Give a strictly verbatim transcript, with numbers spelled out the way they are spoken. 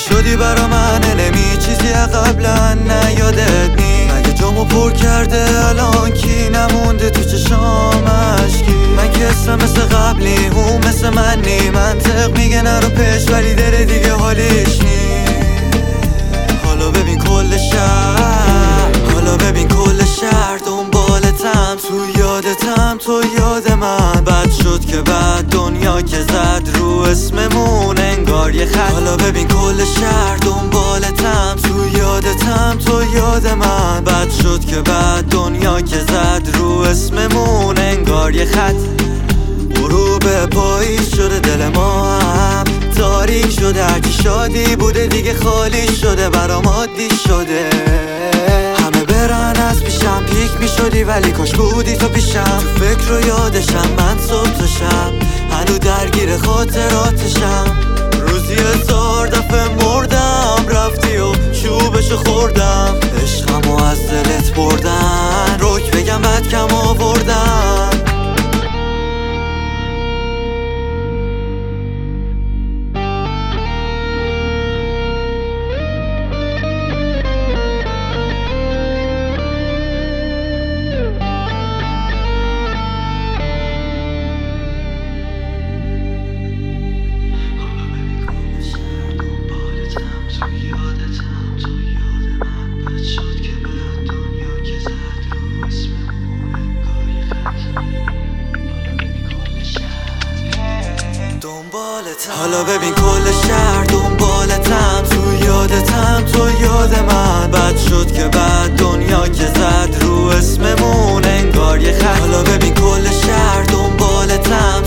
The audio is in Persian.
شدی برا من نمی چیزی قبلا نه یادت نی مگه جامو پر کرده الان کی نمونده تو چشام اشکی من که اسم مثل قبلی اون مثل من نی منطق میگه نرو پیش ولی داره دیگه حالیش نی حالا ببین کل شهر حالا ببین کل شهر دنبالتم تو یادتم تو یاد من بد شد که بعد دنیا که زد رو اسممون انگار یه خط حالا ببین کل شهر دنبالتم تو یادتم تو یاد من بد شد که بعد دنیا که زد رو اسممون انگار یه خط غروب پاییز شده دل ما هم تاریک شده هرچی شادی بوده دیگه خالی شده برام عادی شده همه برن از پیشم پیک می شدی ولی کاش بودی تو پیشم تو فکر و یادشم من صبح تا شب هنو درگیر خاطراتشم روزی هزار دفعه مردم رفتی و چوبشو خوردم عشقمو از دلت بردن روک بگم بد کم آوردن حالا ببین کل شهر دنبالتم تو یادتم تو یاد من بد شد که بعد دنیا که زد رو اسممون انگار یه خط حالا ببین کل شهر دنبالتم